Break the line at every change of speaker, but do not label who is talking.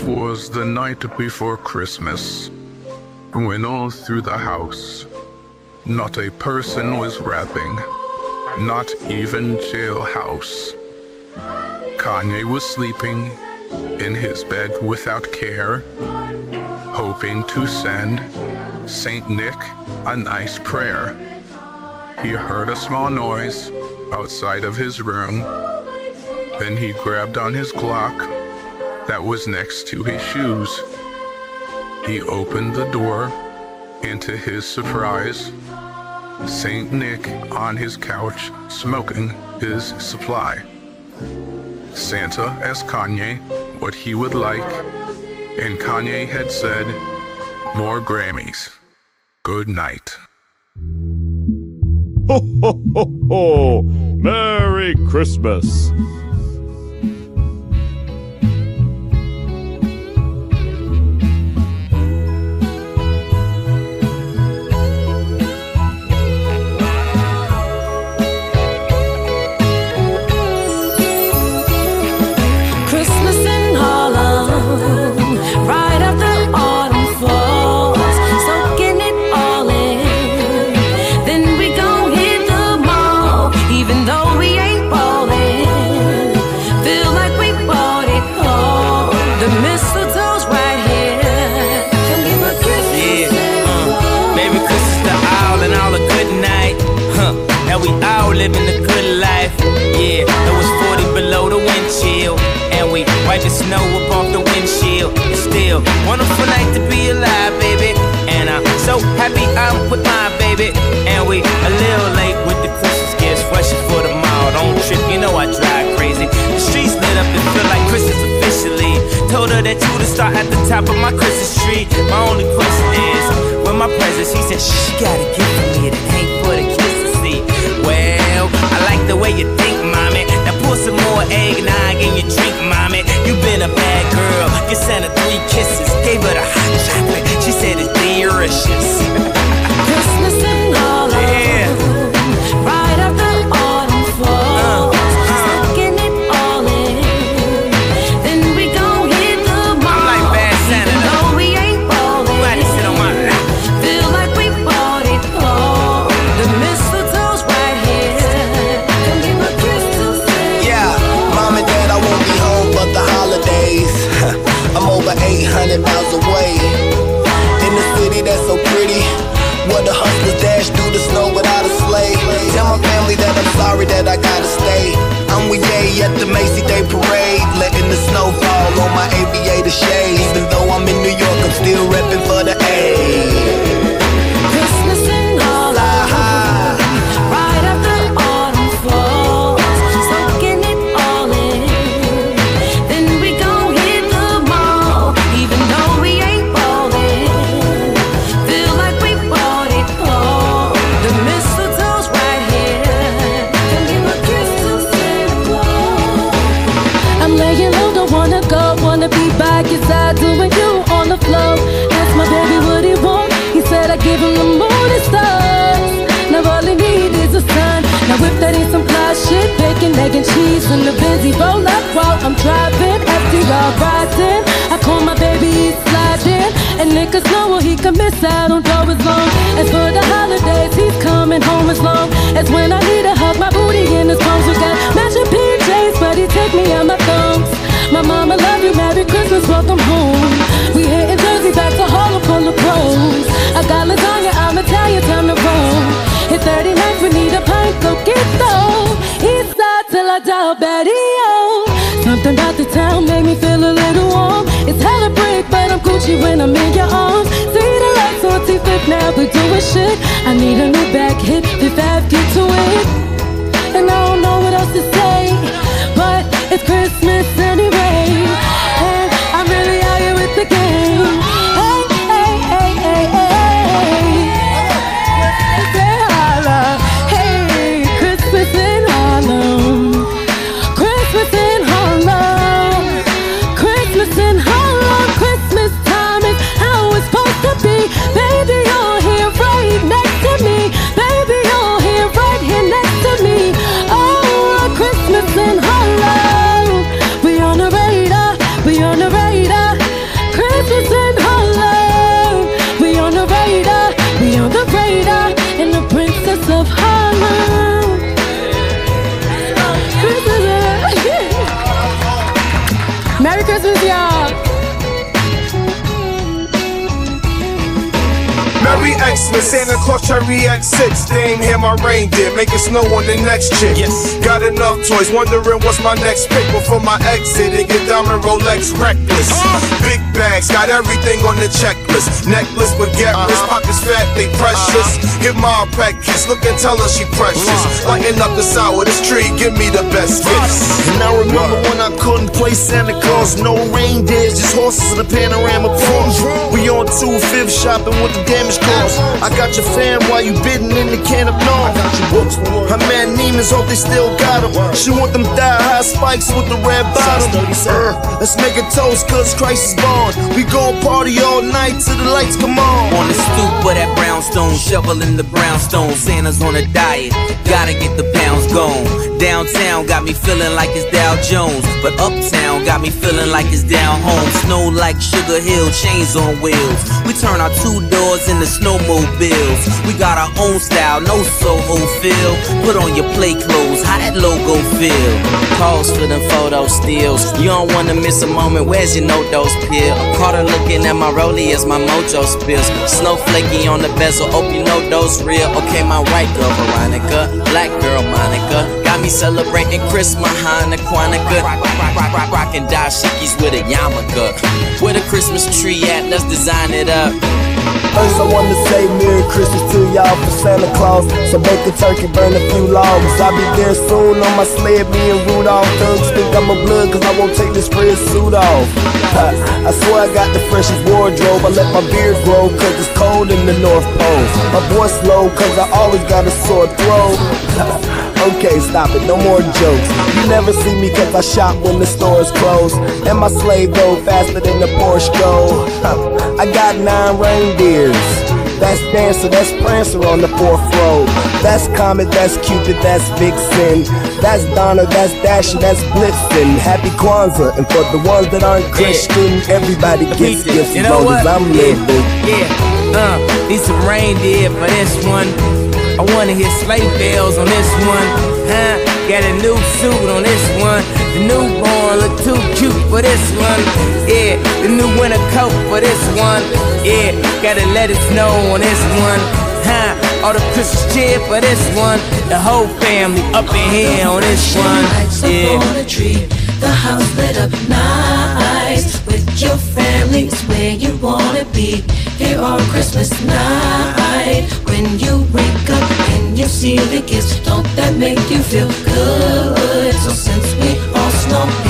was the night before Christmas, when all through the house, not a person was rapping, not even Jailhouse. Kanye was sleeping in his bed without care, hoping to send Saint Nick a nice prayer. He heard a small noise outside of his room. Then he grabbed on his Glock that was next to his shoes. He opened the door, and to his surprise, Saint Nick on his couch smoking his supply. Santa asked Kanye what he would like, and Kanye had said, "More Grammys. Good night."
Ho, ho, ho, ho! Merry Christmas!
Christmas in Harlem, right after autumn falls, soaking it all in. Then we gon' hit the mall, even though we ain't ballin'. Feel like we bought it all. The mistletoe's right here. Come give a Christmas.
Merry Christmas to all and all a good night. Now we all living the good life. Yeah, it was 40 below the wind chill, and we wipe the snow up off the windshield. It's still wonderful night to be alive, baby. And I'm so happy I'm with my baby. And we a little late with the Christmas gifts, rushing for the mall. Don't trip, you know I drive crazy. The streets lit up and feel like Christmas officially. Told her that you to start at the top of my Christmas tree. My only question is, where my presents? He said, shh, you got a gift for me that ain't for the kids to see. Well, I like the way you think, mommy. Now pour some more eggnog in your drink, mommy. You been a bad girl. You sent her 3 kisses, gave her the hot chocolate. She said it's delicious.
Christmas in Harlem,
Yeah.
right after autumn falls, soaking it all in. Then we gon' hit the mall.
I'm like Bad Santa,
even though we ain't ballin'.
Somebody sit on my lap.
Feel like we bought it all. The mistletoe's right here. Come give a Christmas.
Yeah, mom and dad, I won't be home for the holidays. I'm over 800 miles away. In the city that's so pretty, where the hustlers dash through the snow without a sleigh. Tell my family that I'm sorry that I gotta stay. I'm with Ye at the Macy Day Parade, letting the snow fall on my aviator shades. Even though I'm in New York, I'm still repping for the A.
Christmas in Harlem, right after autumn falls, soaking it all in. Then we gon' hit the mall, even though we ain't ballin'. Feel like we bought it all. The mistletoe's right here. Come give a kiss to Santa Claus. I'm laying low, don't wanna go, wanna be by your side, doing you on the floor. Ask my baby what he want. He said I give him the moon and stars. Now all he need is a sun. Now if that ain't some fly shit, bacon, egg and cheese in the Benzie roll up while I'm driving. FDR rising. I call my baby, he's sliding. And niggas know what he can miss out on dough as long as for the holidays he's coming home as long as when I need a hug, my booty in his palms. We got matching PJs, but he take me out my thumbs. My mama love you, Merry Christmas, welcome home. We hitting Jersey back to Harlem full of pros. I got lasagna, I'm Italian, time to roll. Hit 39th, we need a pint, go get those. East side till I die, Betty-O. Something about the town make me feel a little warm. It's hella break, but I'm Gucci when I'm in your arms. See the lights on T-Fifth, now we doing shit. I need a new back hit, Fifth Ave, get to it. And I don't know what else to say, but it's Christmas anyway. And I'm really out here with the game. Hey, hey, hey, hey, hey. Say holla. Hey, Christmas in Harlem. Christmas in Harlem. Christmas in Harlem. Christmas time is how it's supposed to be. Baby, you're here right next to me. Baby, you're here right here next to me. Oh, Christmas in Harlem.
Christmas, y'all.
Merry Xmas, Santa Claus Cherry X6. They ain't hear my reindeer, making snow on the next chick.
Yes.
Got enough toys, wondering what's my next pick. Before my exit, they get diamond Rolex reckless. Big bags, got everything on the checklist. Necklace, baguette wrist, pockets fat, they precious. Give ma a pet kiss, look and tell her she precious. Lighten up the sour, this tree, give me the best gifts.
And I remember when I couldn't play Santa Claus, no reindeers, just horses in a panorama pros. We on 2/5 shopping with the damage cars. I got your fam while you bidding in the can of Norm. Her man Neiman's hope they still got him. She want them thigh-high spikes with the red bottom. Let's make a toast cause Christ is born. We gon' party all night till the lights come on.
On the stoop of that brownstone, shoveling the brownstone. Santa's on a diet, gotta get the pounds gone. Downtown got me feeling like it's Dow Jones, but uptown got me feeling like it's down home. Snow like Sugar Hill, chains on wheels. We turn our 2 doors into snowmobiles. We got our own style, no Soho feel. Put on your play clothes, how that logo feel? Pause for them photo steals. You don't wanna miss a moment, where's your no-dose pill? Caught her looking at my rollie as my mojo spills. Snowflakey on the bezel, hope you know those real. Okay, my white girl Veronica, black girl Monica. Got me celebrating Christmas, Hanukkah. Rockin' dashikis with a yarmulke. Where the Christmas tree at? Let's design it up.
First, I want to say Merry Christmas to y'all for Santa Claus. So bake a turkey, burn a few logs. I'll be there soon on my sled, me and Rudolph. Thugs think I'm a blood cause I won't take this red suit off. I swear I got the freshest wardrobe. I let my beard grow cause it's cold in the North Pole. My voice low cause I always got a sore throat. Okay, stop it, no more jokes. You never see me cause I shop when the stores close. And my sleigh go faster than the Porsche go. I got 9 reindeers. That's Dancer, that's Prancer on the 4th row. That's Comet, that's Cupid, that's Vixen. That's Donna, that's Dasher, that's Blitzen. Happy Kwanzaa, and for the ones that aren't Christian, everybody gets gifts as long as I'm living.
Need some reindeer for this one. I wanna hear sleigh bells on this one. Got a new suit on this one. The newborn look too cute for this one. Yeah, the new winter coat for this one. Yeah, gotta let it snow on this one. All the Christmas cheer for this one. The whole family up in here on this one.
Lights up on a tree, the house lit up nice. With your family, it's where you wanna be. Here on Christmas night, when you wake up and you see the gifts, don't that make you feel good? So since we all snow